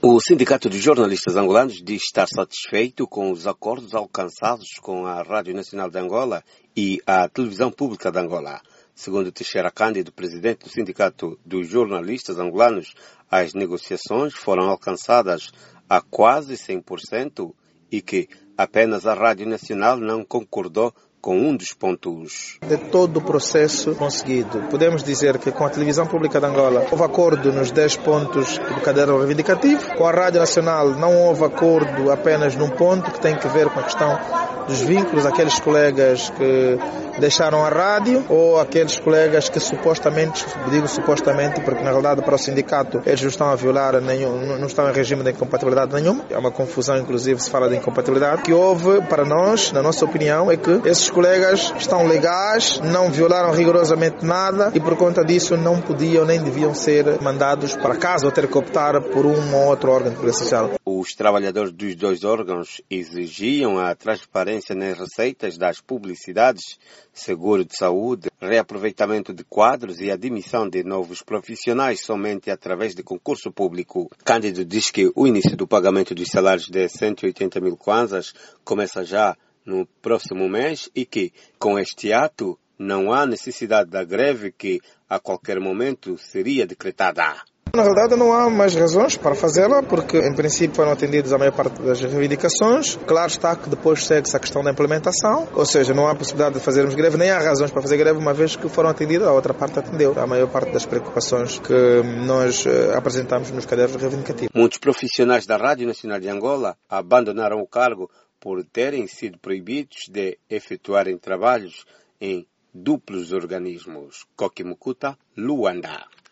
O Sindicato de Jornalistas Angolanos diz estar satisfeito com os acordos alcançados com a Rádio Nacional de Angola e a Televisão Pública de Angola. Segundo Teixeira Cândido, presidente do Sindicato dos Jornalistas Angolanos, as negociações foram alcançadas a quase 100% e que apenas a Rádio Nacional não concordou com um dos pontos. De todo o processo conseguido, podemos dizer que com a Televisão Pública de Angola houve acordo nos 10 pontos do caderno reivindicativo. Com a Rádio Nacional não houve acordo apenas num ponto que tem que ver com a questão dos vínculos, aqueles colegas que deixaram a rádio ou aqueles colegas que supostamente, digo supostamente porque na realidade para o sindicato eles não estão a violar nenhum, não estão em regime de incompatibilidade nenhuma. É uma confusão, inclusive se fala de incompatibilidade. O que houve para nós, na nossa opinião, é que esses colegas estão legais, não violaram rigorosamente nada e por conta disso não podiam nem deviam ser mandados para casa ou ter que optar por um ou outro órgão de segurança social. Os trabalhadores dos dois órgãos exigiam a transparência nas receitas das publicidades, seguro de saúde, reaproveitamento de quadros e admissão de novos profissionais somente através de concurso público. Cândido diz que o início do pagamento dos salários de 180 mil kwanzas começa já no próximo mês e que, com este ato, não há necessidade da greve que, a qualquer momento, seria decretada. Na verdade não há mais razões para fazê-la, porque em princípio foram atendidas a maior parte das reivindicações. Claro está que depois segue-se a questão da implementação, ou seja, não há possibilidade de fazermos greve, nem há razões para fazer greve, uma vez que foram atendidas, a outra parte atendeu a maior parte das preocupações que nós apresentamos nos cadernos reivindicativos. Muitos profissionais da Rádio Nacional de Angola abandonaram o cargo por terem sido proibidos de efetuarem trabalhos em duplos organismos. Koki Mukuta, Luanda.